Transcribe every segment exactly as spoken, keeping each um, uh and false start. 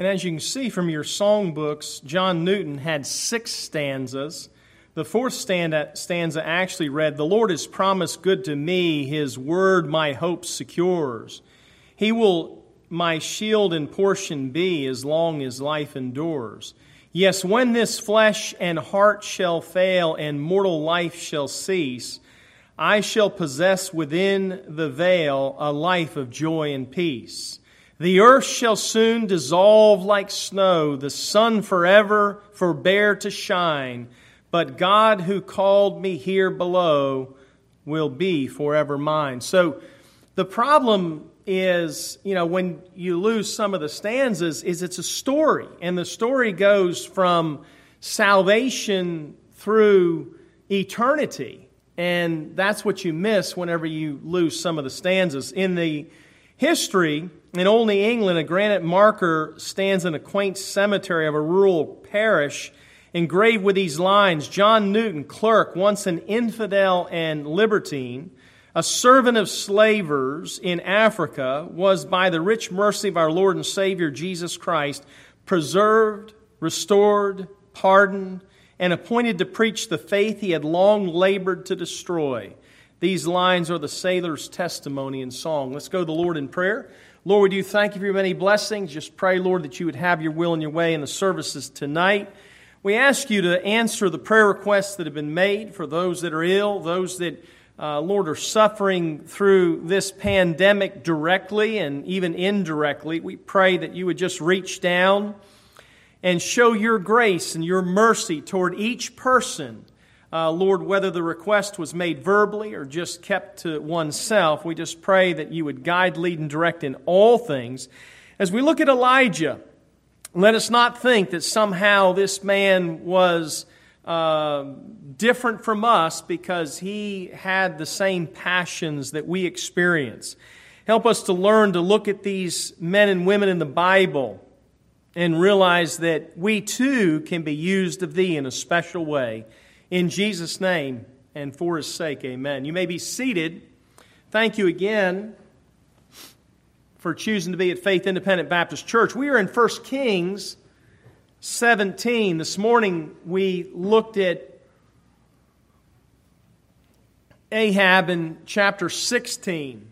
And as you can see from your songbooks, John Newton had six stanzas. The fourth stanza actually read, "The Lord has promised good to me, His word my hope secures. He will my shield and portion be as long as life endures. Yes, when this flesh and heart shall fail and mortal life shall cease, I shall possess within the veil a life of joy and peace. The earth shall soon dissolve like snow, the sun forever forbear to shine, but God who called me here below will be forever mine." So the problem is, you know, when you lose some of the stanzas, is it's a story. And the story goes from salvation through eternity. And that's what you miss whenever you lose some of the stanzas. In the history, in Olney, England, a granite marker stands in a quaint cemetery of a rural parish engraved with these lines: "John Newton, clerk, once an infidel and libertine, a servant of slavers in Africa, was by the rich mercy of our Lord and Savior Jesus Christ preserved, restored, pardoned, and appointed to preach the faith he had long labored to destroy." These lines are the sailor's testimony in song. Let's go to the Lord in prayer. Lord, we do thank you for your many blessings. Just pray, Lord, that you would have your will and your way in the services tonight. We ask you to answer the prayer requests that have been made for those that are ill, those that Uh, Lord, are suffering through this pandemic directly and even indirectly. We pray that you would just reach down and show your grace and your mercy toward each person. Uh, Lord, whether the request was made verbally or just kept to oneself, we just pray that you would guide, lead, and direct in all things. As we look at Elijah, let us not think that somehow this man was Uh, different from us because he had the same passions that we experience. Help us to learn to look at these men and women in the Bible and realize that we too can be used of Thee in a special way. In Jesus' name and for His sake, amen. You may be seated. Thank you again for choosing to be at Faith Independent Baptist Church. We are in First Kings seventeen. This morning we looked at Ahab in chapter sixteen.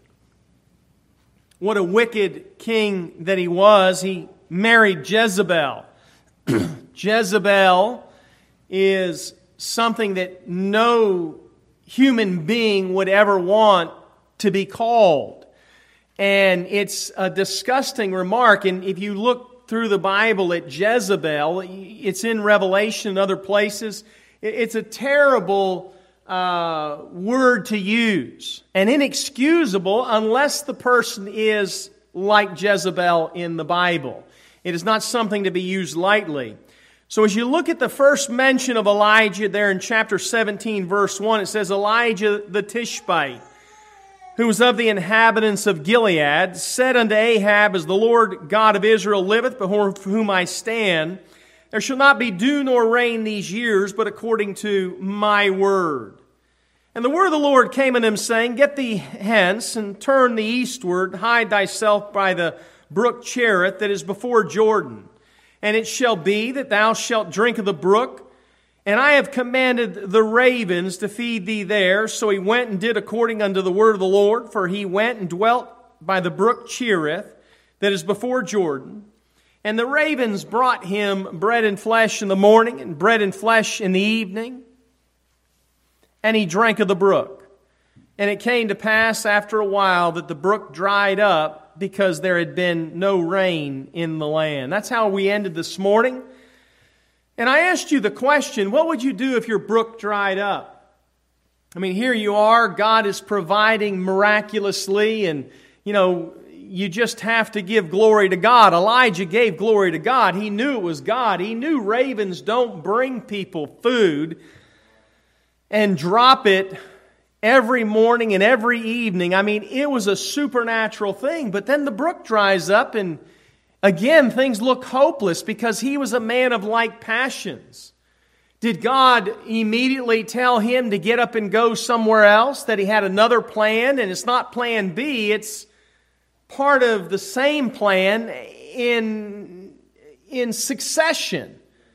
What a wicked king that he was. He married Jezebel. Jezebel is something that no human being would ever want to be called. And it's a disgusting remark. And if you look through the Bible at Jezebel, it's in Revelation and other places. It's a terrible uh, word to use and inexcusable unless the person is like Jezebel in the Bible. It is not something to be used lightly. So as you look at the first mention of Elijah there in chapter seventeen, verse one, it says, "Elijah the Tishbite, who was of the inhabitants of Gilead, said unto Ahab, As the Lord God of Israel liveth, before whom I stand, there shall not be dew nor rain these years, but according to my word. And the word of the Lord came unto him, saying, Get thee hence, and turn thee eastward, hide thyself by the brook Cherith that is before Jordan. And it shall be that thou shalt drink of the brook, and I have commanded the ravens to feed thee there. So he went and did according unto the word of the Lord, for he went and dwelt by the brook Cherith that is before Jordan. And the ravens brought him bread and flesh in the morning, and bread and flesh in the evening. And he drank of the brook. And it came to pass after a while that the brook dried up, because there had been no rain in the land." That's how we ended this morning. And I asked you the question, what would you do if your brook dried up? I mean, here you are, God is providing miraculously, and, you know, you just have to give glory to God. Elijah gave glory to God. He knew it was God. He knew ravens don't bring people food and drop it every morning and every evening. I mean, it was a supernatural thing. But then the brook dries up, and again, things look hopeless because he was a man of like passions. Did God immediately tell him to get up and go somewhere else, that he had another plan? And it's not plan B, it's part of the same plan in in succession.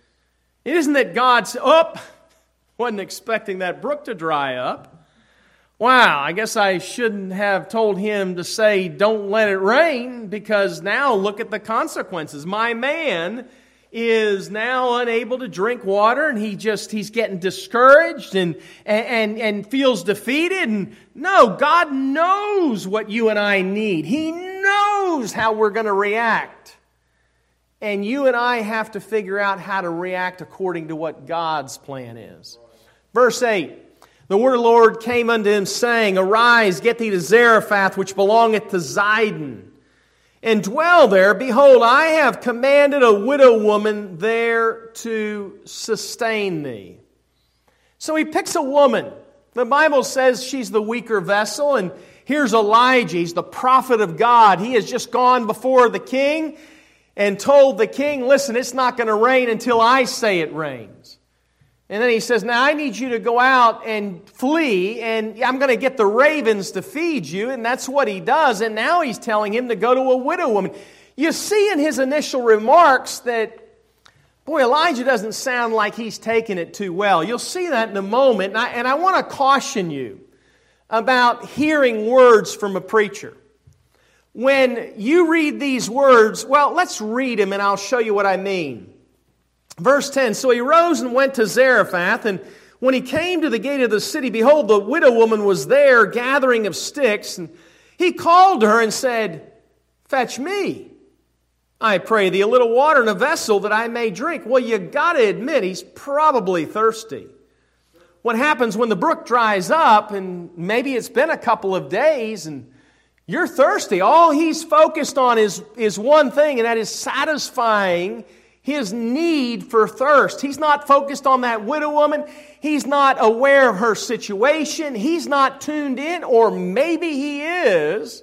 It isn't that God said, oh, wasn't expecting that brook to dry up. Wow, I guess I shouldn't have told him to say, don't let it rain, because now look at the consequences. My man is now unable to drink water, and he just, he's getting discouraged and, and, and feels defeated. And no, God knows what you and I need. He knows how we're going to react. And you and I have to figure out how to react according to what God's plan is. Verse eight. The word of the Lord came unto him, saying, Arise, get thee to Zarephath, which belongeth to Zidon, and dwell there. Behold, I have commanded a widow woman there to sustain thee. So he picks a woman. The Bible says she's the weaker vessel, and here's Elijah. He's the prophet of God. He has just gone before the king and told the king, listen, it's not going to rain until I say it rains. And then he says, now I need you to go out and flee, and I'm going to get the ravens to feed you. And that's what he does. And now he's telling him to go to a widow woman. You see in his initial remarks that, boy, Elijah doesn't sound like he's taking it too well. You'll see that in a moment. And I, and I want to caution you about hearing words from a preacher. When you read these words, well, let's read them and I'll show you what I mean. Verse ten, so he rose and went to Zarephath, and when he came to the gate of the city, behold, the widow woman was there gathering of sticks, and he called to her and said, Fetch me, I pray thee, a little water in a vessel that I may drink. Well, you got to admit, he's probably thirsty. What happens when the brook dries up, and maybe it's been a couple of days, and you're thirsty, all he's focused on is, is one thing, and that is satisfying his need for thirst. He's not focused on that widow woman. He's not aware of her situation. He's not tuned in, or maybe he is.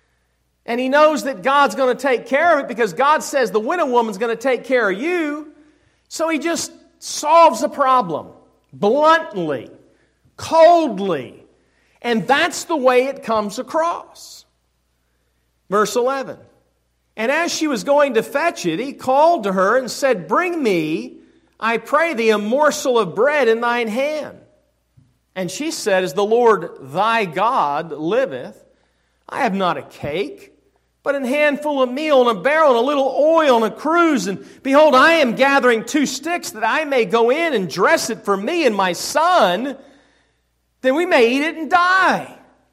And he knows that God's going to take care of it because God says the widow woman's going to take care of you. So he just solves the problem bluntly, coldly. And that's the way it comes across. Verse eleven. And as she was going to fetch it, he called to her and said, Bring me, I pray thee, a morsel of bread in thine hand. And she said, As the Lord thy God liveth, I have not a cake, but an handful of meal and a barrel and a little oil and a cruse. And behold, I am gathering two sticks that I may go in and dress it for me and my son, then we may eat it and die.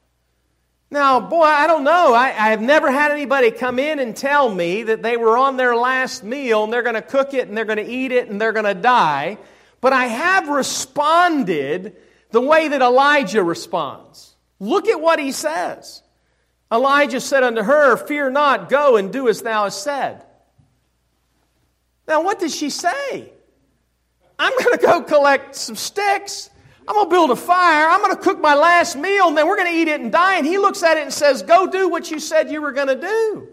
Now, boy, I don't know. I, I have never had anybody come in and tell me that they were on their last meal and they're going to cook it and they're going to eat it and they're going to die. But I have responded the way that Elijah responds. Look at what he says. Elijah said unto her, Fear not, go and do as thou hast said. Now, what did she say? I'm going to go collect some sticks. I'm going to build a fire, I'm going to cook my last meal, and then we're going to eat it and die. And he looks at it and says, Go do what you said you were going to do.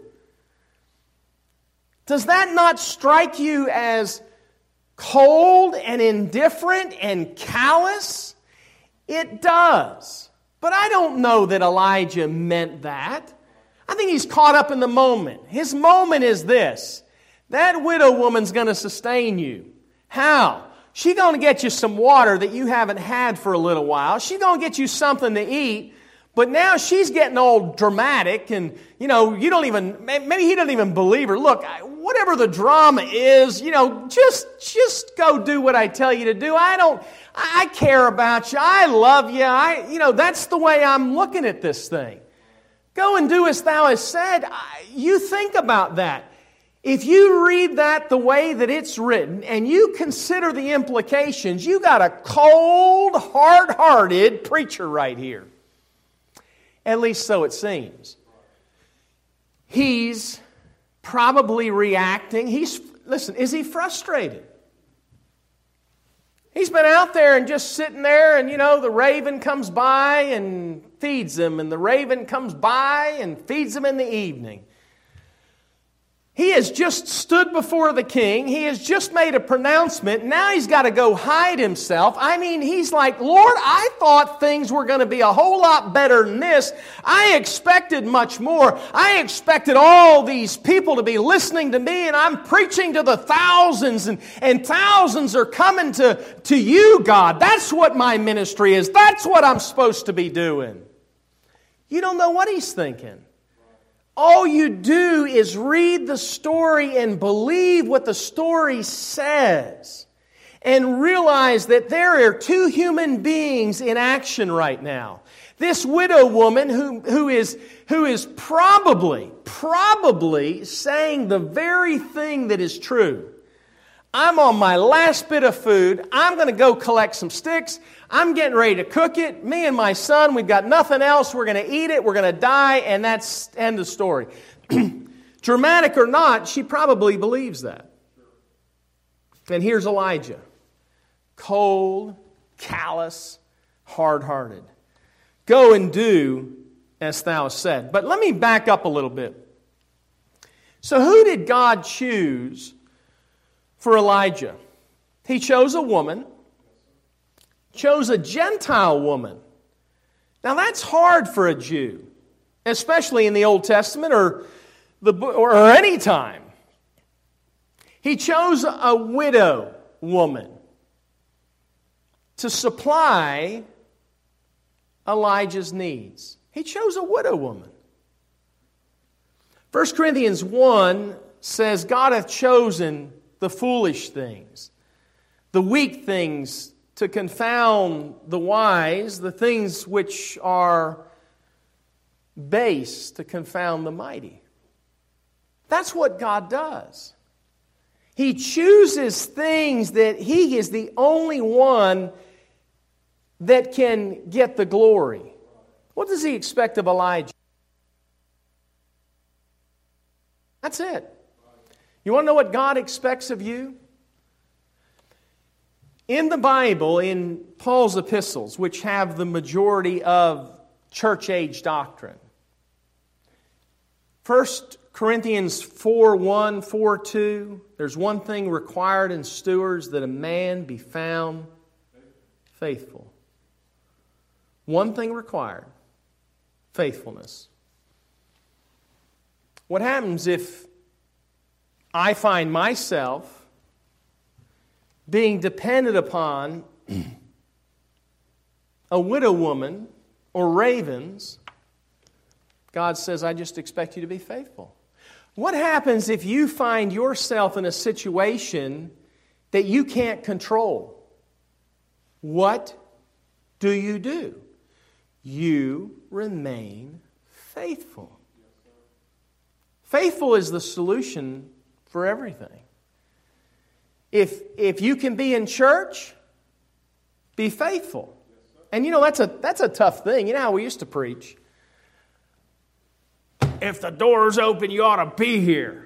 Does that not strike you as cold and indifferent and callous? It does. But I don't know that Elijah meant that. I think he's caught up in the moment. His moment is this. That widow woman's going to sustain you. How? She's going to get you some water that you haven't had for a little while. She's going to get you something to eat. But now she's getting all dramatic and, you know, you don't even, maybe he doesn't even believe her. Look, whatever the drama is, you know, just, just go do what I tell you to do. I don't, I care about you. I love you. I, you know, that's the way I'm looking at this thing. Go and do as thou hast said. You think about that. If you read that the way that it's written and you consider the implications, you got a cold, hard-hearted preacher right here. At least so it seems. He's probably reacting. He's, listen, is he frustrated? He's been out there and just sitting there and, you know, the raven comes by and feeds him, and the raven comes by and feeds him in the evening. He has just stood before the king. He has just made a pronouncement. Now he's got to go hide himself. I mean, he's like, Lord, I thought things were going to be a whole lot better than this. I expected much more. I expected all these people to be listening to me, and I'm preaching to the thousands, and, and thousands are coming to, to you, God. That's what my ministry is. That's what I'm supposed to be doing. You don't know what he's thinking. All you do is read the story and believe what the story says and realize that there are two human beings in action right now. This widow woman who, who is, who is probably, probably saying the very thing that is true. I'm on my last bit of food. I'm going to go collect some sticks. I'm getting ready to cook it. Me and my son, we've got nothing else. We're going to eat it. We're going to die, and that's end of story. Dramatic or not, she probably believes that. And here's Elijah. Cold, callous, hard-hearted. Go and do as thou hast said. But let me back up a little bit. So who did God choose for Elijah? He chose a woman, chose a Gentile woman. Now that's hard for a Jew, especially in the Old Testament or the or any time. He chose a widow woman to supply Elijah's needs. He chose a widow woman. First Corinthians one says, God hath chosen the foolish things, the weak things to confound the wise, the things which are base to confound the mighty. That's what God does. He chooses things that He is the only one that can get the glory. What does He expect of Elijah? That's it. You want to know what God expects of you? In the Bible, in Paul's epistles, which have the majority of church-age doctrine, First Corinthians four one, four two, there's one thing required in stewards, that a man be found faithful. One thing required, faithfulness. What happens if I find myself being dependent upon a widow woman or ravens? God says, I just expect you to be faithful. What happens if you find yourself in a situation that you can't control? What do you do? You remain faithful. Faithful is the solution for everything. If, if you can be in church, be faithful. And you know, that's a, that's a tough thing. You know how we used to preach? If the door's open, you ought to be here.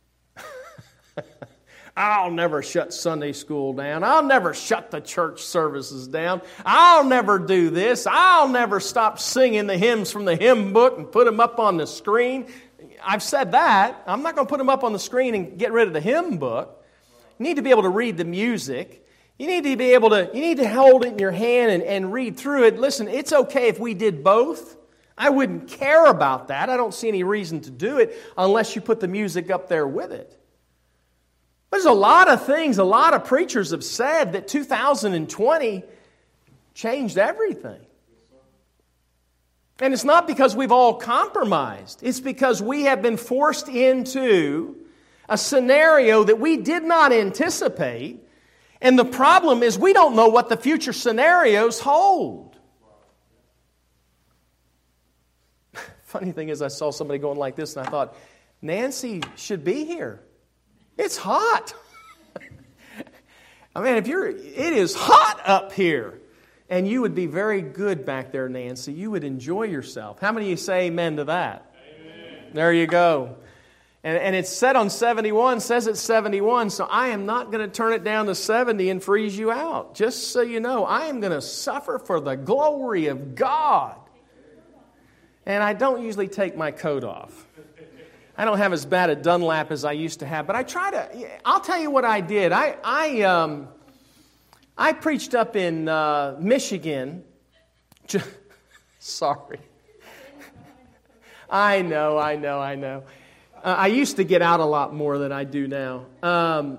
I'll never shut Sunday school down. I'll never shut the church services down. I'll never do this. I'll never stop singing the hymns from the hymn book and put them up on the screen. I've said that. I'm not going to put them up on the screen and get rid of the hymn book. You need to be able to read the music. You need to be able to, you need to hold it in your hand and, and read through it. Listen, it's okay if we did both. I wouldn't care about that. I don't see any reason to do it unless you put the music up there with it. There's a lot of things, a lot of preachers have said that two thousand twenty changed everything. And it's not because we've all compromised. It's because we have been forced into a scenario that we did not anticipate. And the problem is we don't know what the future scenarios hold. Funny thing is, I saw somebody going like this and I thought, Nancy should be here. It's hot. I mean, if you're, it is hot up here. And you would be very good back there, Nancy. You would enjoy yourself. How many of you say amen to that? Amen. There you go. And, and it's set on seventy-one, says it's seventy-one, so I am not going to turn it down to seventy and freeze you out. Just so you know, I am going to suffer for the glory of God. And I don't usually take my coat off. I don't have as bad a Dunlap as I used to have, but I try to, I'll tell you what I did. I, I, um, I preached up in uh, Michigan. Sorry. I know, I know, I know. Uh, I used to get out a lot more than I do now. Um,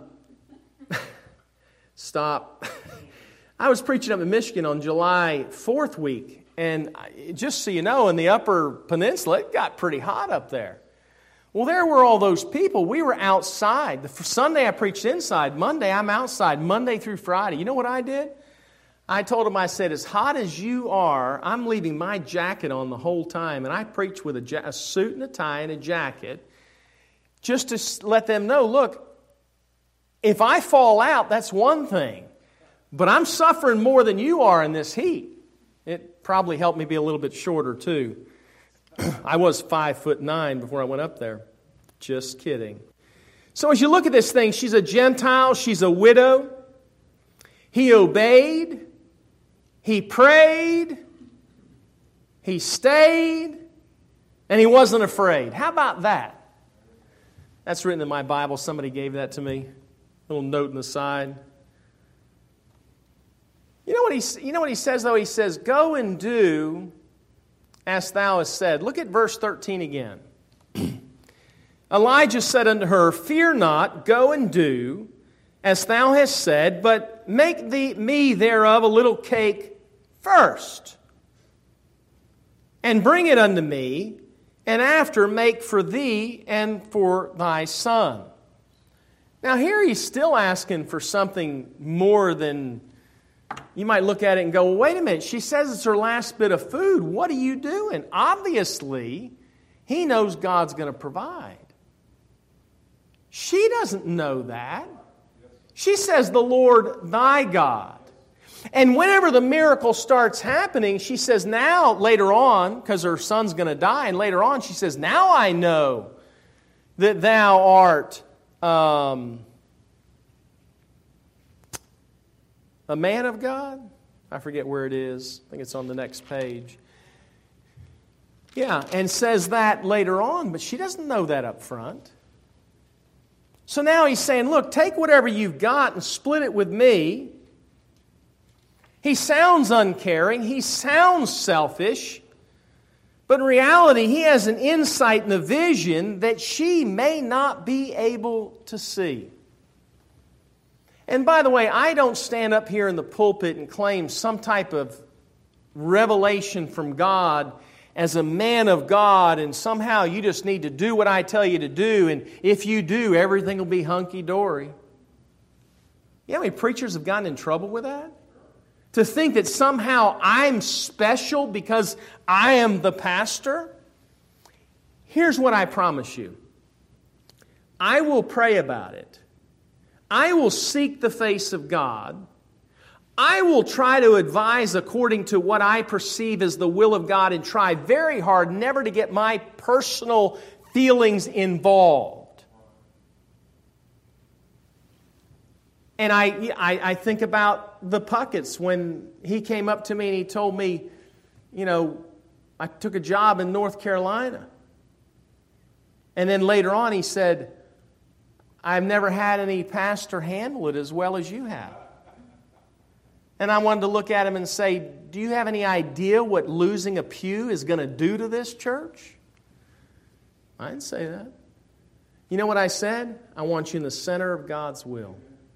stop. I was preaching up in Michigan on July fourth week, and just so you know, in the Upper Peninsula, it got pretty hot up there. Well, there were all those people. We were outside. The Sunday I preached inside. Monday I'm outside, Monday through Friday. You know what I did? I told them, I said, as hot as you are, I'm leaving my jacket on the whole time. And I preached with a, ja- a suit and a tie and a jacket just to let them know, look, if I fall out, that's one thing. But I'm suffering more than you are in this heat. It probably helped me be a little bit shorter, too. I was five foot nine before I went up there. Just kidding. So as you look at this thing, she's a Gentile, she's a widow. He obeyed, he prayed, he stayed, and he wasn't afraid. How about that? That's written in my Bible. Somebody gave that to me. A little note in the side. You know what he, you know what he says, though? He says, go and do as thou hast said. Look at verse thirteen again. Elijah said unto her, fear not, go and do as thou hast said, but make thee, me thereof a little cake first, and bring it unto me, and after make for thee and for thy son. Now here he's still asking for something more than, you might look at it and go, well, wait a minute, she says it's her last bit of food. What are you doing? Obviously, he knows God's going to provide. She doesn't know that. She says, the Lord thy God. And whenever the miracle starts happening, she says, now, later on, because her son's going to die, and later on she says, now I know that thou art um, a man of God. I forget where it is. I think it's on the next page. Yeah, and says that later on, but she doesn't know that up front. So now he's saying, look, take whatever you've got and split it with me. He sounds uncaring. He sounds selfish. But in reality, he has an insight and a vision that she may not be able to see. And by the way, I don't stand up here in the pulpit and claim some type of revelation from God as a man of God, and somehow you just need to do what I tell you to do, and if you do, everything will be hunky-dory. You know how many preachers have gotten in trouble with that? To think that somehow I'm special because I am the pastor? Here's what I promise you. I will pray about it. I will seek the face of God. I will try to advise according to what I perceive as the will of God and try very hard never to get my personal feelings involved. And I, I, I think about the Pucketts when he came up to me and he told me, you know, I took a job in North Carolina. And then later on he said, I've never had any pastor handle it as well as you have. And I wanted to look at him and say, do you have any idea what losing a pew is going to do to this church? I didn't say that. You know what I said? I want you in the center of God's will.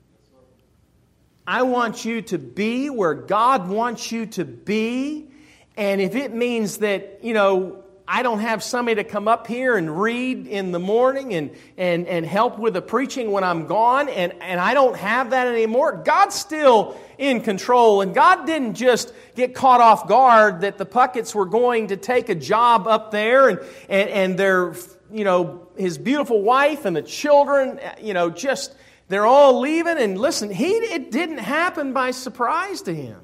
I want you to be where God wants you to be. And if it means that, you know, I don't have somebody to come up here and read in the morning and, and, and help with the preaching when I'm gone, and, and I don't have that anymore, God's still in control. And God didn't just get caught off guard that the Pucketts were going to take a job up there and, and, and their, you know, his beautiful wife and the children, you know, just, they're all leaving. And listen, he it didn't happen by surprise to him.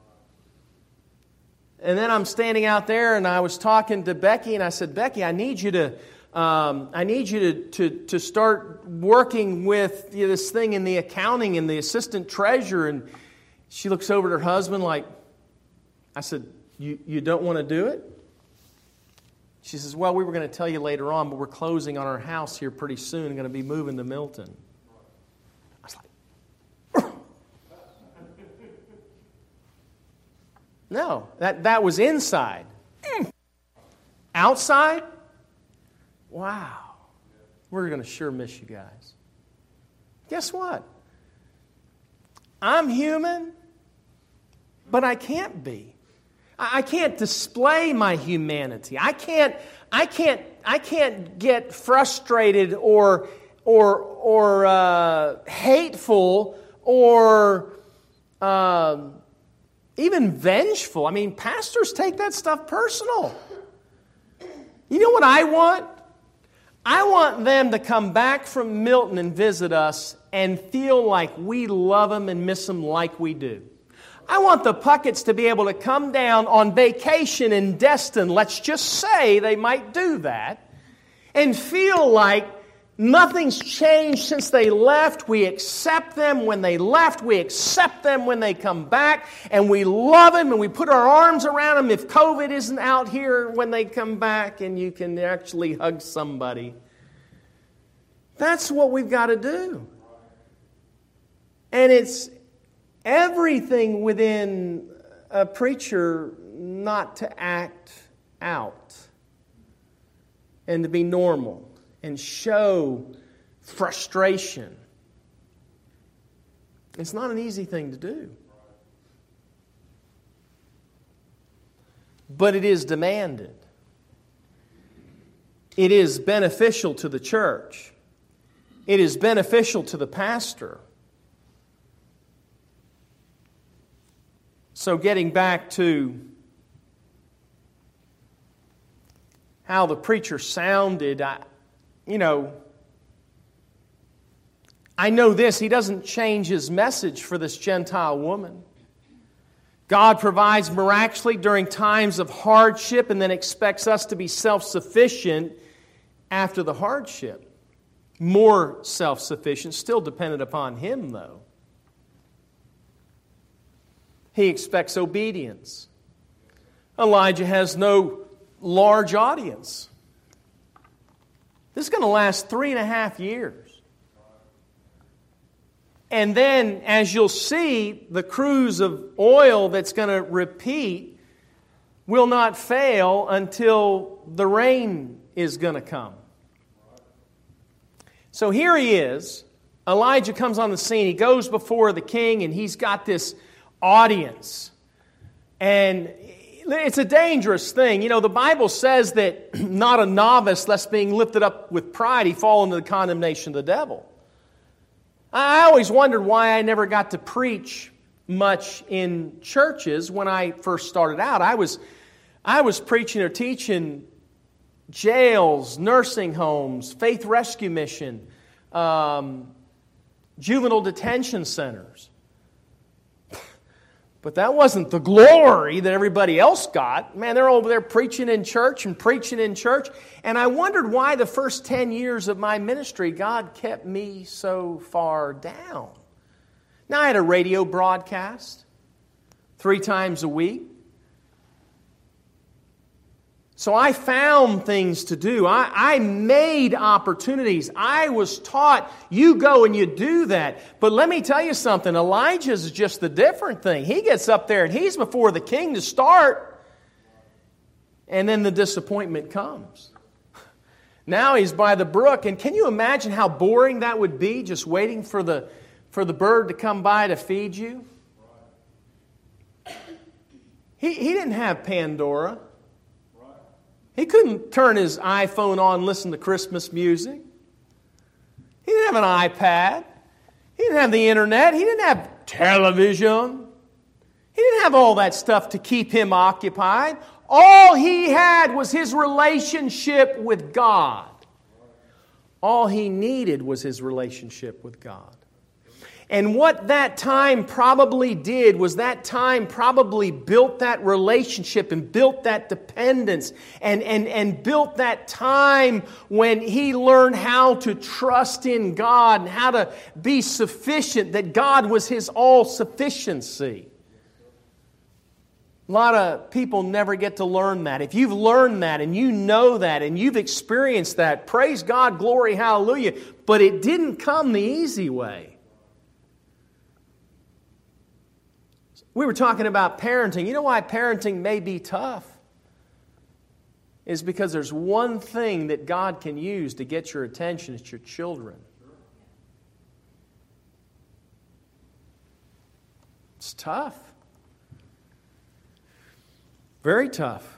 And then I'm standing out there, and I was talking to Becky, and I said, Becky, I need you to, um, I need you to, to, to start working with you know, this thing in the accounting and the assistant treasurer. And she looks over at her husband like, I said, you, you don't want to do it? She says, well, we were going to tell you later on, but we're closing on our house here pretty soon and going to be moving to Milton. I was like, no, that, that was inside. Outside? Wow. We're going to sure miss you guys. Guess what? I'm human, but I can't be. I can't display my humanity. I can't, I can't, I can't get frustrated or or or uh, hateful or um, even vengeful. I mean, pastors take that stuff personal. You know what I want? I want them to come back from Milton and visit us and feel like we love them and miss them like we do. I want the Pucketts to be able to come down on vacation in Destin, let's just say they might do that, and feel like nothing's changed since they left. We accept them when they left. We accept them when they come back. And we love them and we put our arms around them if COVID isn't out here when they come back and you can actually hug somebody. That's what we've got to do. And it's everything within a preacher not to act out and to be normal and show frustration. It's not an easy thing to do. But it is demanded. It is beneficial to the church. It is beneficial to the pastor. So getting back to how the preacher sounded, I, you know, I know this, he doesn't change his message for this Gentile woman. God provides miraculously during times of hardship and then expects us to be self-sufficient after the hardship. More self-sufficient, still dependent upon Him, though. He expects obedience. Elijah has no large audience. This is going to last three and a half years. And then, as you'll see, the cruise of oil that's going to repeat will not fail until the rain is going to come. So here he is. Elijah comes on the scene. He goes before the king, and he's got this audience. And it's a dangerous thing. You know, the Bible says that not a novice, lest being lifted up with pride, he fall into the condemnation of the devil. I always wondered why I never got to preach much in churches when I first started out. I was, I was preaching or teaching jails, nursing homes, faith rescue mission, um, juvenile detention centers. But that wasn't the glory that everybody else got. Man, they're over there preaching in church and preaching in church. And I wondered why the first ten years of my ministry, God kept me so far down. Now, I had a radio broadcast three times a week. So I found things to do. I, I made opportunities. I was taught, you go and you do that. But let me tell you something. Elijah's is just the different thing. He gets up there and he's before the king to start. And then the disappointment comes. Now he's by the brook. And can you imagine how boring that would be, just waiting for the, for the bird to come by to feed you? He, he didn't have Pandora. He couldn't turn his iPhone on and listen to Christmas music. He didn't have an iPad. He didn't have the internet. He didn't have television. He didn't have all that stuff to keep him occupied. All he had was his relationship with God. All he needed was his relationship with God. And what that time probably did was that time probably built that relationship and built that dependence and, and, and built that time when he learned how to trust in God and how to be sufficient, that God was his all-sufficiency. A lot of people never get to learn that. If you've learned that and you know that and you've experienced that, praise God, glory, hallelujah. But it didn't come the easy way. We were talking about parenting. You know why parenting may be tough? It's because there's one thing that God can use to get your attention. It's your children. It's tough. Very tough.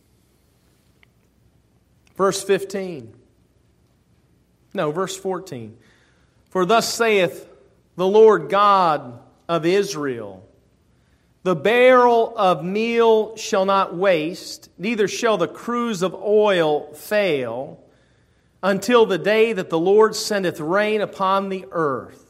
Verse fifteen. No, verse fourteen. For thus saith the Lord God of Israel, the barrel of meal shall not waste, neither shall the cruse of oil fail, until the day that the Lord sendeth rain upon the earth.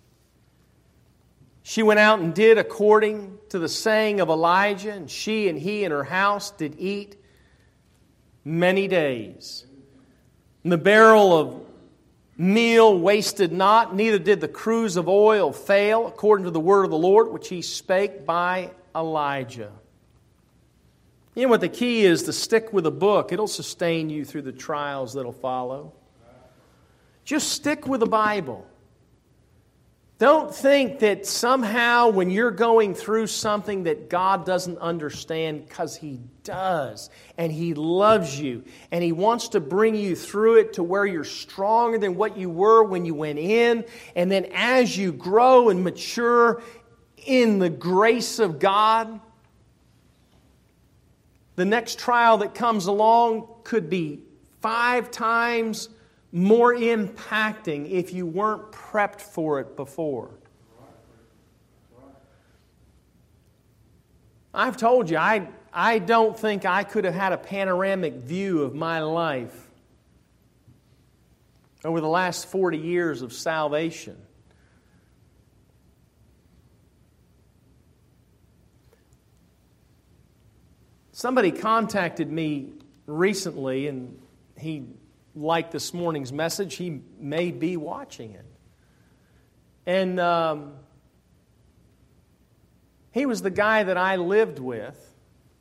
She went out and did according to the saying of Elijah, and she and he and her house did eat many days. And the barrel of meal wasted not, neither did the cruse of oil fail, according to the word of the Lord, which he spake by Elijah. You know what the key is? To stick with a book. It'll sustain you through the trials that'll follow. Just stick with the Bible. Don't think that somehow when you're going through something that God doesn't understand, because He does. And He loves you. And He wants to bring you through it to where you're stronger than what you were when you went in. And then as you grow and mature in the grace of God, the next trial that comes along could be five times more impacting if you weren't prepped for it before. I've told you, I, I don't think I could have had a panoramic view of my life over the last forty years of salvation. Somebody contacted me recently, and he liked this morning's message. He may be watching it. And um, he was the guy that I lived with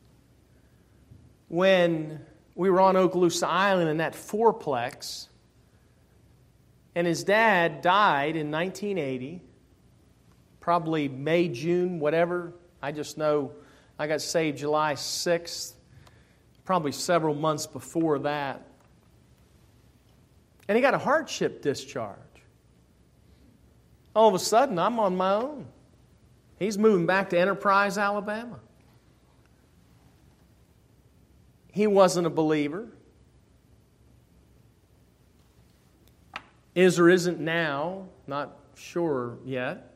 when we were on Okaloosa Island in that fourplex. And his dad died in nineteen eighty, probably May, June, whatever. I just know I got saved July sixth, probably several months before that. And he got a hardship discharge. All of a sudden, I'm on my own. He's moving back to Enterprise, Alabama. He wasn't a believer. Is or isn't now, not sure yet.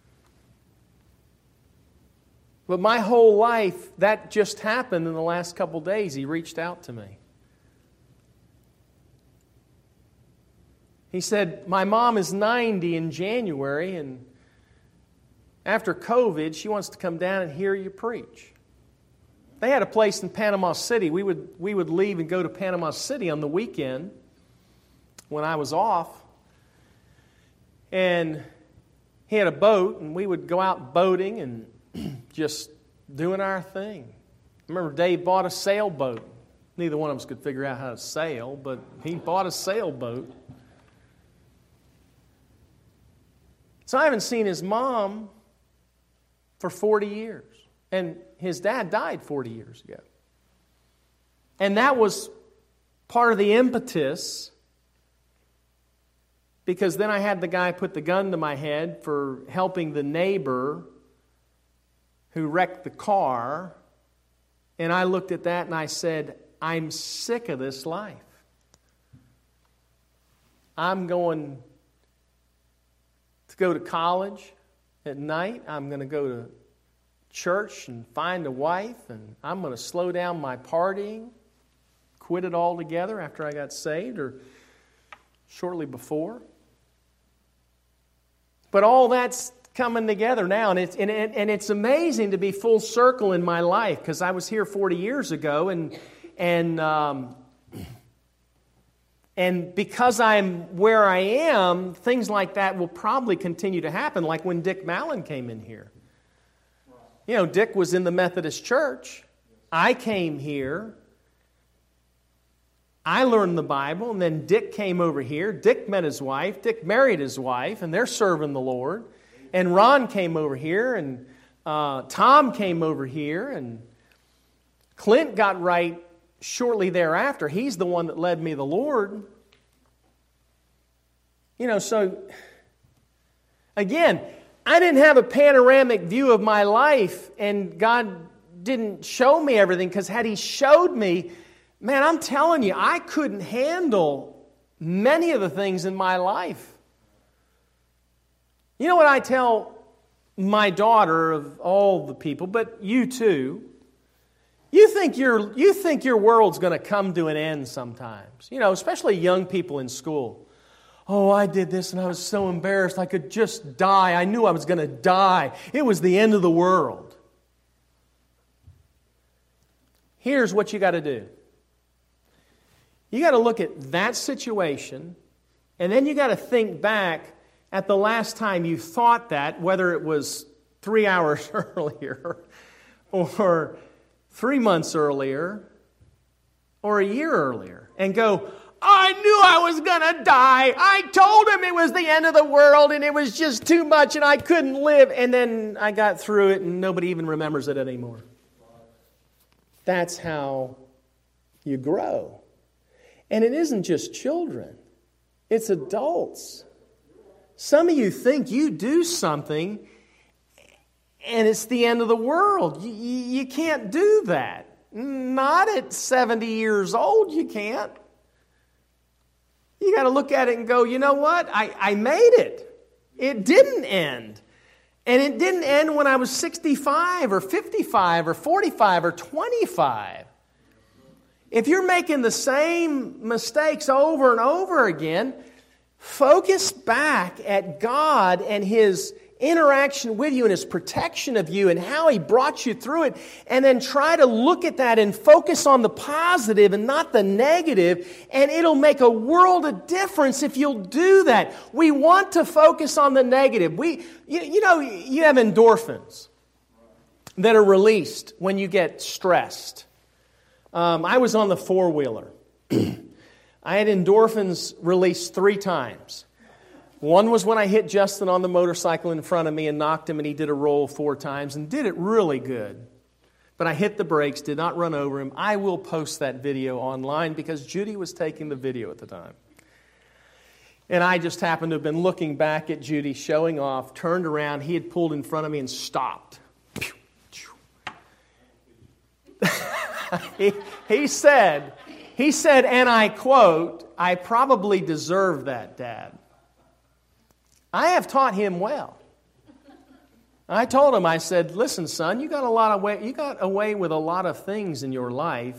But my whole life, that just happened in the last couple days. He reached out to me. He said, my mom is ninety in January, and after COVID, she wants to come down and hear you preach. They had a place in Panama City. We would, we would leave and go to Panama City on the weekend when I was off. And he had a boat, and we would go out boating and just doing our thing. I remember Dave bought a sailboat. Neither one of us could figure out how to sail, but he bought a sailboat. So I haven't seen his mom for forty years. And his dad died forty years ago. And that was part of the impetus, because then I had the guy put the gun to my head for helping the neighbor who wrecked the car. And I looked at that and I said, I'm sick of this life. I'm going to go to college at night. I'm going to go to church and find a wife, and I'm going to slow down my partying, quit it altogether after I got saved or shortly before. But all that's coming together now, and it's and, and it's amazing to be full circle in my life, because I was here forty years ago, and and um, And because I'm where I am, things like that will probably continue to happen, like when Dick Mallon came in here. You know, Dick was in the Methodist church. I came here. I learned the Bible, and then Dick came over here. Dick met his wife. Dick married his wife, and they're serving the Lord. And Ron came over here, and uh, Tom came over here, and Clint got right shortly thereafter. He's the one that led me to the Lord. You know, so, again, I didn't have a panoramic view of my life, and God didn't show me everything, because had He showed me, man, I'm telling you, I couldn't handle many of the things in my life. You know what I tell my daughter of all the people, but you too, you think your you think your world's going to come to an end sometimes. You know, especially young people in school. Oh, I did this and I was so embarrassed I could just die. I knew I was going to die. It was the end of the world. Here's what you got to do. You got to look at that situation, and then you got to think back at the last time you thought that, whether it was three hours earlier, or three months earlier, or a year earlier, and go, I knew I was going to die. I told him it was the end of the world, and it was just too much, and I couldn't live. And then I got through it, and nobody even remembers it anymore. That's how you grow. And it isn't just children. It's adults. Some of you think you do something and it's the end of the world. You, you can't do that. Not at seventy years old, you can't. You got to look at it and go, you know what? I, I made it. It didn't end. And it didn't end when I was sixty-five or fifty-five or forty-five or twenty-five. If you're making the same mistakes over and over again, focus back at God and His interaction with you and His protection of you and how He brought you through it, and then try to look at that and focus on the positive and not the negative, and it'll make a world of difference if you'll do that. We want to focus on the negative. We, you, you know, you have endorphins that are released when you get stressed. Um, I was on the four-wheeler. I had endorphins released three times. One was when I hit Justin on the motorcycle in front of me and knocked him, and he did a roll four times and did it really good. But I hit the brakes, did not run over him. I will post that video online because Judy was taking the video at the time. And I just happened to have been looking back at Judy showing off, turned around, he had pulled in front of me and stopped. he, he said, he said, and I quote, I probably deserve that, Dad. I have taught him well. I told him, I said, listen, son, you got a lot of way, you got away with a lot of things in your life,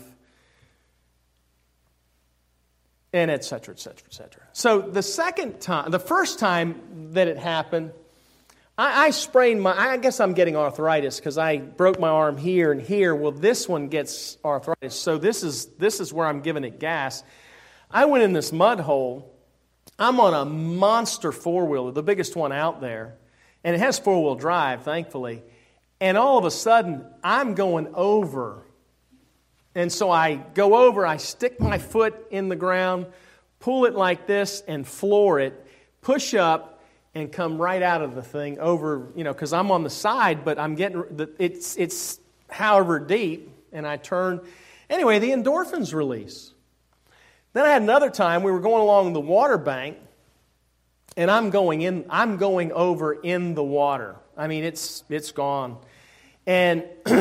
and et cetera, et cetera, et cetera. So the second time, the first time that it happened, I, I sprained my, I guess I'm getting arthritis because I broke my arm here and here. Well, this one gets arthritis. So this is this is where I'm giving it gas. I went in this mud hole. I'm on a monster four-wheeler, the biggest one out there. And it has four-wheel drive, thankfully. And all of a sudden, I'm going over. And so I go over, I stick my foot in the ground, pull it like this, and floor it, push up, and come right out of the thing over, you know, because I'm on the side, but I'm getting, it's, it's however deep, and I turn. Anyway, the endorphins release. Then I had another time, we were going along the water bank, and I'm going in, I'm going over in the water. I mean, it's it's gone. And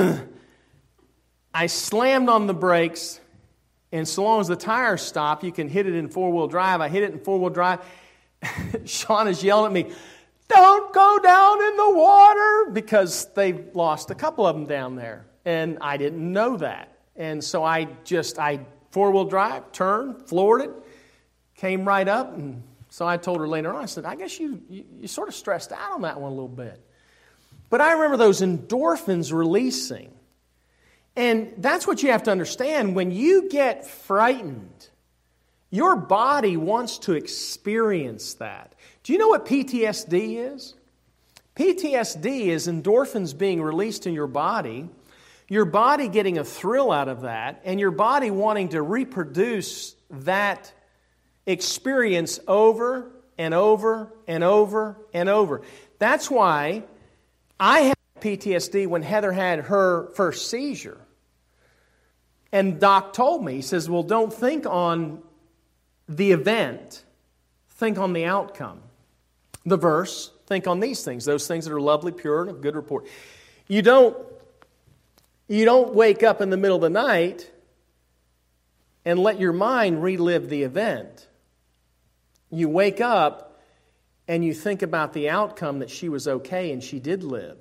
I slammed on the brakes, and so long as the tires stop, you can hit it in four-wheel drive. I hit it in four-wheel drive. Sean is yelling at me, don't go down in the water, because they lost a couple of them down there. And I didn't know that. And so I just, I four-wheel drive, turned, floored it, came right up, and so I told her later on, I said, I guess you, you, you sort of stressed out on that one a little bit. But I remember those endorphins releasing. And that's what you have to understand. When you get frightened, your body wants to experience that. Do you know what P T S D is? P T S D is endorphins being released in your body, your body getting a thrill out of that, and your body wanting to reproduce that experience over and over and over and over. That's why I had P T S D when Heather had her first seizure. And Doc told me, he says, well, don't think on the event, think on the outcome. The verse, think on these things, those things that are lovely, pure, and of good report. You don't, you don't wake up in the middle of the night and let your mind relive the event. You wake up and you think about the outcome, that she was okay and she did live.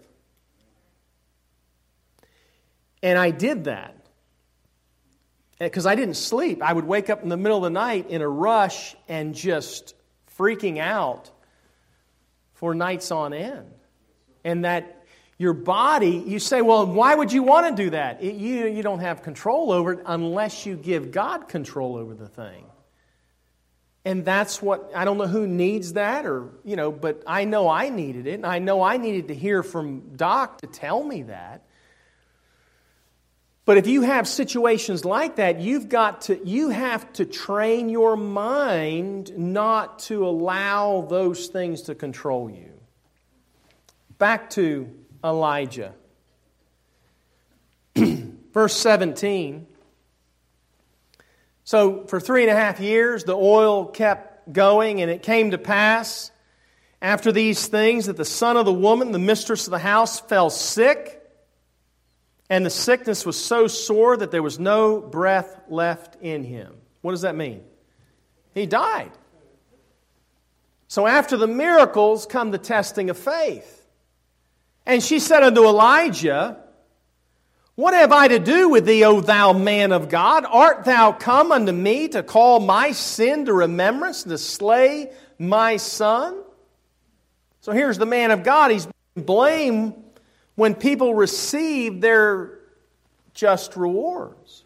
And I did that. Because I didn't sleep. I would wake up in the middle of the night in a rush and just freaking out for nights on end. And that your body, you say, well, why would you want to do that? It, you, you don't have control over it unless you give God control over the thing. And that's what, I don't know who needs that, or, you know, but I know I needed it. And I know I needed to hear from Doc to tell me that. But if you have situations like that, you've got to, you have to train your mind not to allow those things to control you. Back to Elijah. Verse seventeen. So for three and a half years, the oil kept going, and it came to pass after these things that the son of the woman, the mistress of the house, fell sick. And the sickness was so sore that there was no breath left in him. What does that mean? He died. So after the miracles come the testing of faith. And she said unto Elijah, what have I to do with thee, O thou man of God? Art thou come unto me to call my sin to remembrance, to slay my son? So here's the man of God. He's blamed when people receive their just rewards.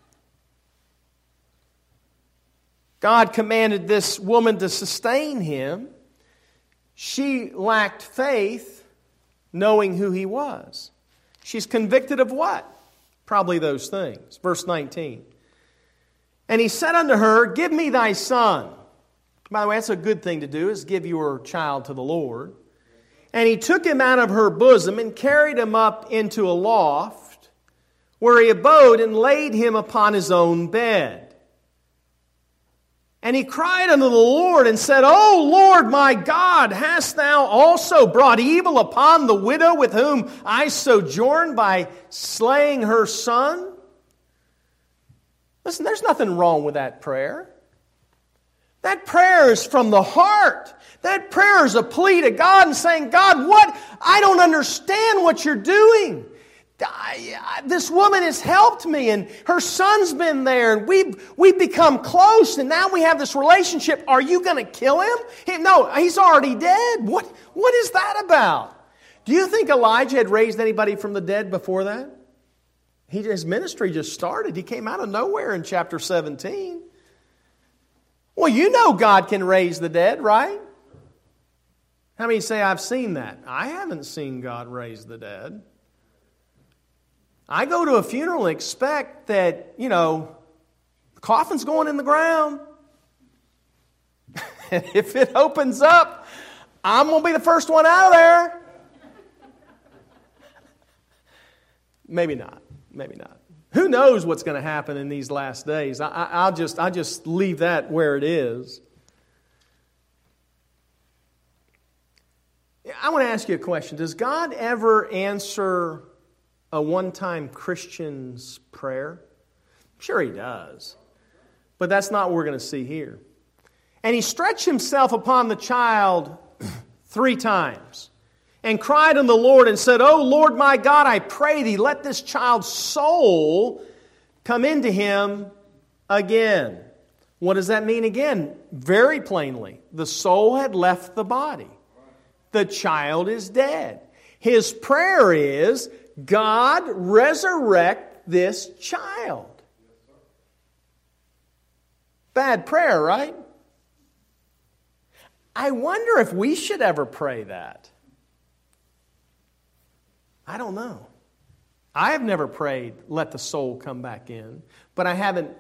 God commanded this woman to sustain him. She lacked faith, knowing who he was. She's convicted of what? Probably those things. Verse nineteen. And he said unto her, give me thy son. By the way, that's a good thing to do, is give your child to the Lord. And he took him out of her bosom and carried him up into a loft, where he abode and laid him upon his own bed. And he cried unto the Lord and said, O Lord my God, hast thou also brought evil upon the widow with whom I sojourn by slaying her son? Listen, there's nothing wrong with that prayer. That prayer is from the heart. That prayer is a plea to God and saying, God, what? I don't understand what you're doing. I, I, this woman has helped me, and her son's been there, and we've, we've become close, and now we have this relationship. Are you going to kill him? He, no, he's already dead. What, what is that about? Do you think Elijah had raised anybody from the dead before that? He, his ministry just started. He came out of nowhere in chapter seventeen. Well, you know God can raise the dead, right? How many say, I've seen that? I haven't seen God raise the dead. I go to a funeral and expect that, you know, the coffin's going in the ground. And if it opens up, I'm going to be the first one out of there. Maybe not. Maybe not. Who knows what's going to happen in these last days? I, I, I'll just, I'll just leave that where it is. I want to ask you a question. Does God ever answer a one-time Christian's prayer? I'm sure He does. But that's not what we're going to see here. And he stretched himself upon the child three times, and cried unto the Lord and said, O Lord my God, I pray thee, let this child's soul come into him again. What does that mean again? Very plainly, the soul had left the body. The child is dead. His prayer is, God, resurrect this child. Bad prayer, right? I wonder if we should ever pray that. I don't know. I have never prayed, let the soul come back in, but I haven't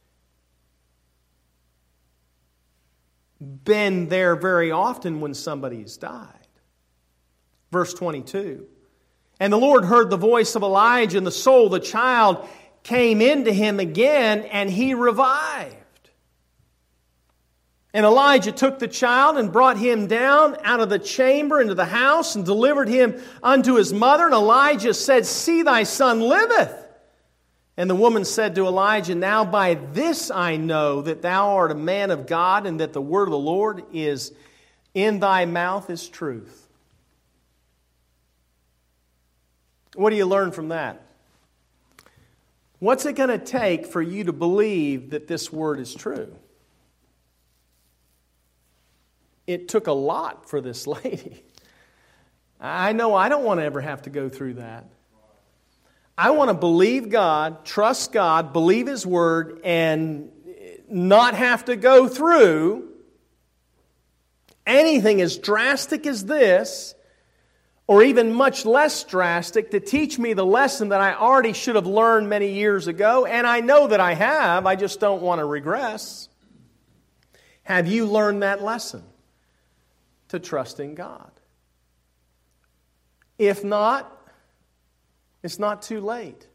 been there very often when somebody's died. Verse twenty-two. And the Lord heard the voice of Elijah, and the soul, the child, came into him again, and he revived. And Elijah took the child and brought him down out of the chamber into the house and delivered him unto his mother. And Elijah said, See, thy son liveth. And the woman said to Elijah, Now by this I know that thou art a man of God, and that the word of the Lord is in thy mouth is truth. What do you learn from that? What's it going to take for you to believe that this word is true? It took a lot for this lady. I know I don't want to ever have to go through that. I want to believe God, trust God, believe His Word, and not have to go through anything as drastic as this, or even much less drastic, to teach me the lesson that I already should have learned many years ago, and I know that I have, I just don't want to regress. Have you learned that lesson? To trust in God. If not, it's not too late.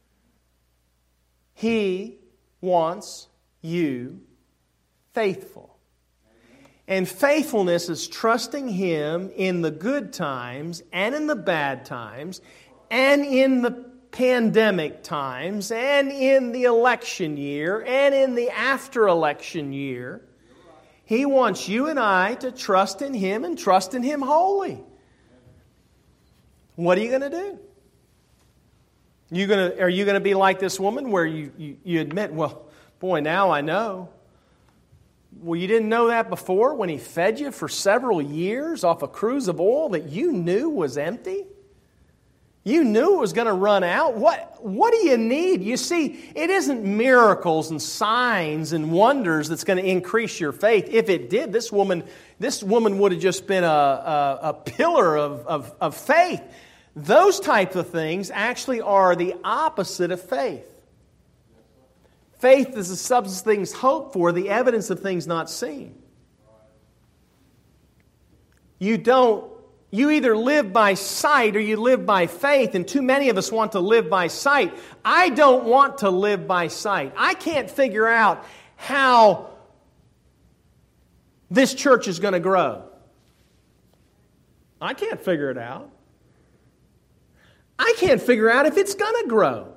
He wants you faithful. And faithfulness is trusting Him in the good times and in the bad times and in the pandemic times and in the election year and in the after-election year. He wants you and I to trust in Him and trust in Him wholly. What are you going to do? You gonna, are you going to be like this woman where you, you, you admit, well, boy, now I know. Well, you didn't know that before when He fed you for several years off a cruse of oil that you knew was empty? You knew it was going to run out. What, what do you need? You see, it isn't miracles and signs and wonders that's going to increase your faith. If it did, this woman, this woman would have just been a, a, a pillar of, of, of faith. Those types of things actually are the opposite of faith. Faith is the substance of things hoped for, the evidence of things not seen. You don't You either live by sight or you live by faith, and too many of us want to live by sight. I don't want to live by sight. I can't figure out how this church is going to grow. I can't figure it out. I can't figure out if it's going to grow.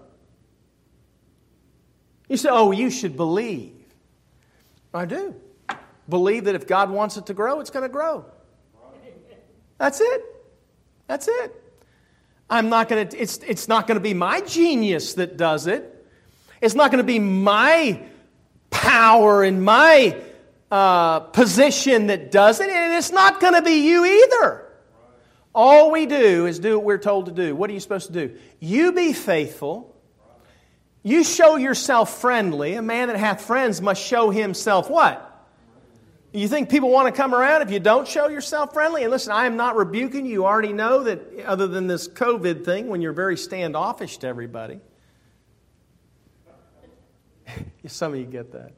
You say, oh, you should believe. I do. Believe that if God wants it to grow, it's going to grow. That's it. That's it. I'm not going to, it's, it's not going to be my genius that does it. It's not going to be my power and my uh, position that does it. And it's not going to be you either. All we do is do what we're told to do. What are you supposed to do? You be faithful. You show yourself friendly. A man that hath friends must show himself what? You think people want to come around if you don't show yourself friendly? And listen, I am not rebuking you. You already know that other than this COVID thing, when you're very standoffish to everybody. Some of you get that.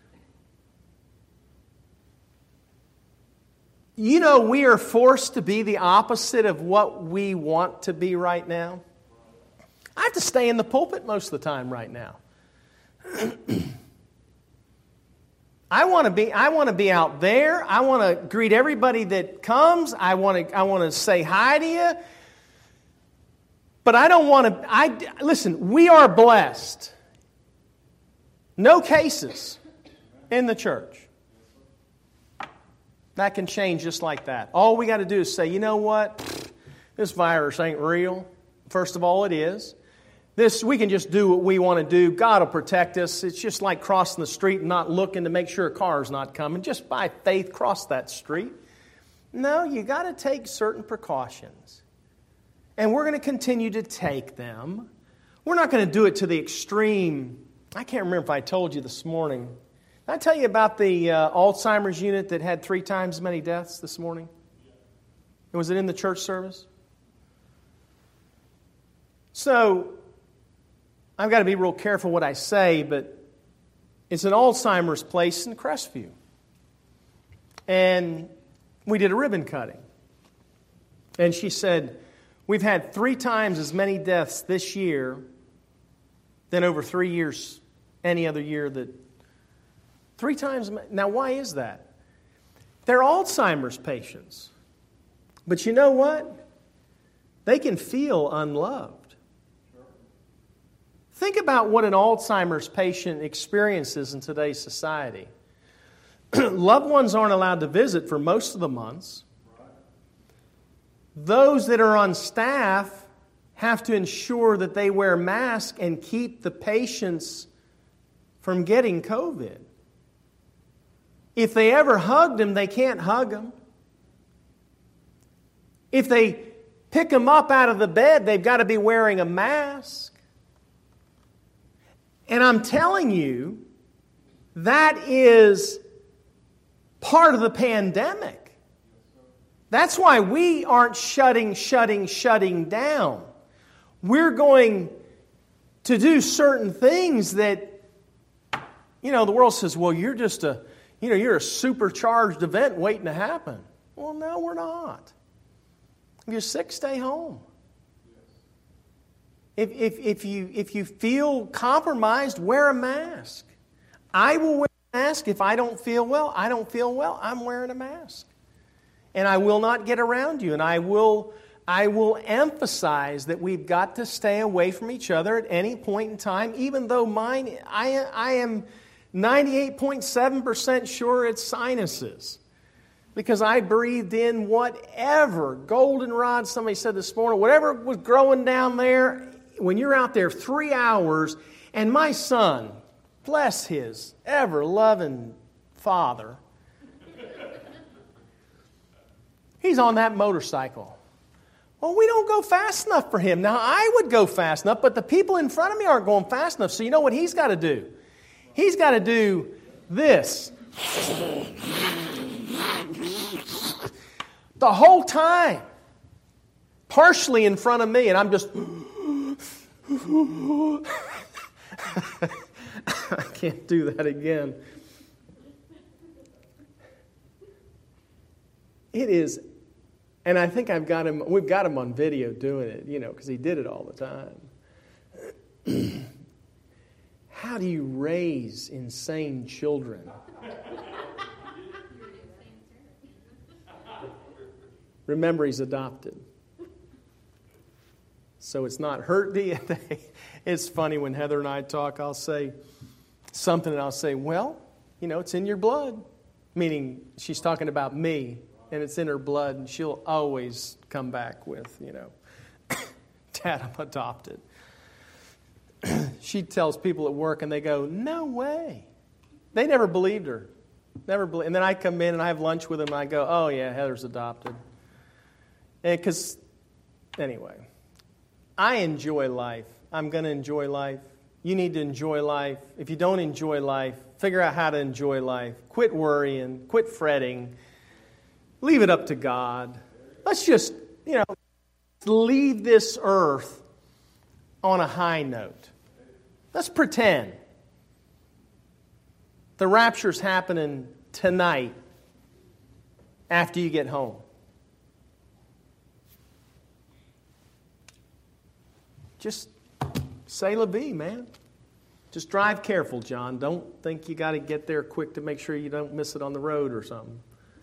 You know, we are forced to be the opposite of what we want to be right now. I have to stay in the pulpit most of the time right now. I want to be I want to be out there. I want to greet everybody that comes. I want to I want to say hi to you. But I don't want to I listen, we are blessed. No cases in the church. That can change just like that. All we got to do is say, "You know what? This virus ain't real." First of all, it is. This, we can just do what we want to do. God will protect us. It's just like crossing the street and not looking to make sure a car's not coming. Just by faith, cross that street. No, you got to take certain precautions. And we're going to continue to take them. We're not going to do it to the extreme. I can't remember if I told you this morning. Did I tell you about the uh, Alzheimer's unit that had three times as many deaths this morning? Was it in the church service? So, I've got to be real careful what I say, but it's an Alzheimer's place in Crestview. And we did a ribbon cutting. And she said, we've had three times as many deaths this year than over three years, any other year that... Three times... Now, why is that? They're Alzheimer's patients. But you know what? They can feel unloved. Think about what an Alzheimer's patient experiences in today's society. Loved ones aren't allowed to visit for most of the months. Those that are on staff have to ensure that they wear masks and keep the patients from getting COVID. If they ever hugged them, they can't hug them. If they pick them up out of the bed, they've got to be wearing a mask. And I'm telling you, that is part of the pandemic. That's why we aren't shutting, shutting, shutting down. We're going to do certain things that, you know, the world says, well, you're just a, you know, you're a supercharged event waiting to happen. Well, no, we're not. If you're sick, stay home. If, if, if, you, if you feel compromised, wear a mask. I will wear a mask if I don't feel well. I don't feel well, I'm wearing a mask. And I will not get around you. And I will, I will emphasize that we've got to stay away from each other at any point in time, even though mine, I, I am ninety-eight point seven percent sure it's sinuses. Because I breathed in whatever, goldenrod, somebody said this morning, whatever was growing down there, when you're out there three hours, and my son, bless his ever-loving father, he's on that motorcycle. Well, we don't go fast enough for him. Now, I would go fast enough, but the people in front of me aren't going fast enough. So you know what he's got to do? He's got to do this. The whole time. Partially in front of me, and I'm just... I can't do that again. It is, and I think I've got him, we've got him on video doing it, you know, because he did it all the time. How do you raise insane children? Remember, he's adopted. So it's not her D N A. It's funny when Heather and I talk, I'll say something and I'll say, well, you know, it's in your blood. Meaning she's talking about me and it's in her blood, and she'll always come back with, you know, Dad, I'm adopted. She tells people at work and they go, no way. They never believed her. Never believed. And then I come in and I have lunch with them and I go, oh yeah, Heather's adopted. And because, anyway, I enjoy life. I'm going to enjoy life. You need to enjoy life. If you don't enjoy life, figure out how to enjoy life. Quit worrying. Quit fretting. Leave it up to God. Let's just, you know, leave this earth on a high note. Let's pretend the rapture's happening tonight after you get home. Just say la vie, man. Just drive careful, John. Don't think you got to get there quick to make sure you don't miss it on the road or something.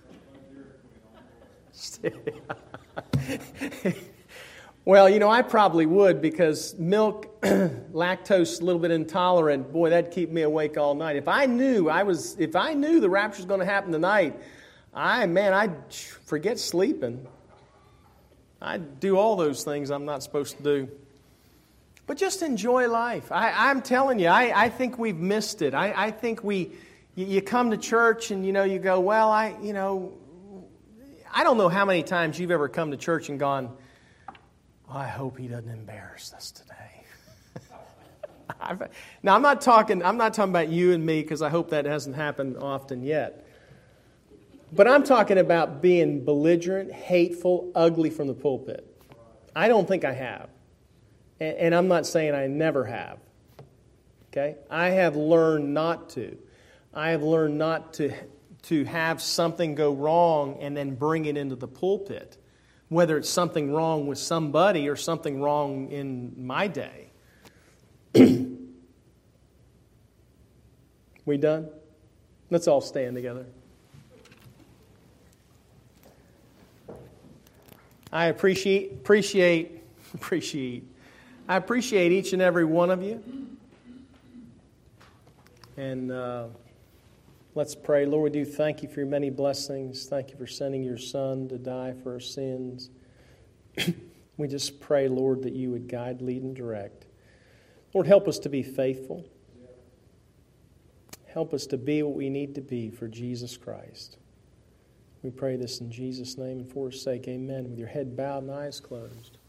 Well, you know, I probably would, because milk, lactose, a little bit intolerant, boy, that'd keep me awake all night. If I knew I was, if I knew the rapture was going to happen tonight, I, man, I'd forget sleeping. I'd do all those things I'm not supposed to do. But just enjoy life. I, I'm telling you, I, I think we've missed it. I, I think we, you, you come to church and, you know, you go, well, I, you know, I don't know how many times you've ever come to church and gone, oh, I hope he doesn't embarrass us today. I've, now, I'm not talking, I'm not talking about you and me, because I hope that hasn't happened often yet. But I'm talking about being belligerent, hateful, ugly from the pulpit. I don't think I have. And, and I'm not saying I never have. Okay? I have learned not to. I have learned not to, to have something go wrong and then bring it into the pulpit, whether it's something wrong with somebody or something wrong in my day. We done? Let's all stand together. I appreciate, appreciate, appreciate, I appreciate each and every one of you. And uh, let's pray. Lord, we do thank you for your many blessings. Thank you for sending your Son to die for our sins. We just pray, Lord, that you would guide, lead, and direct. Lord, help us to be faithful. Help us to be what we need to be for Jesus Christ. We pray this in Jesus' name and for his sake. Amen. With your head bowed and eyes closed.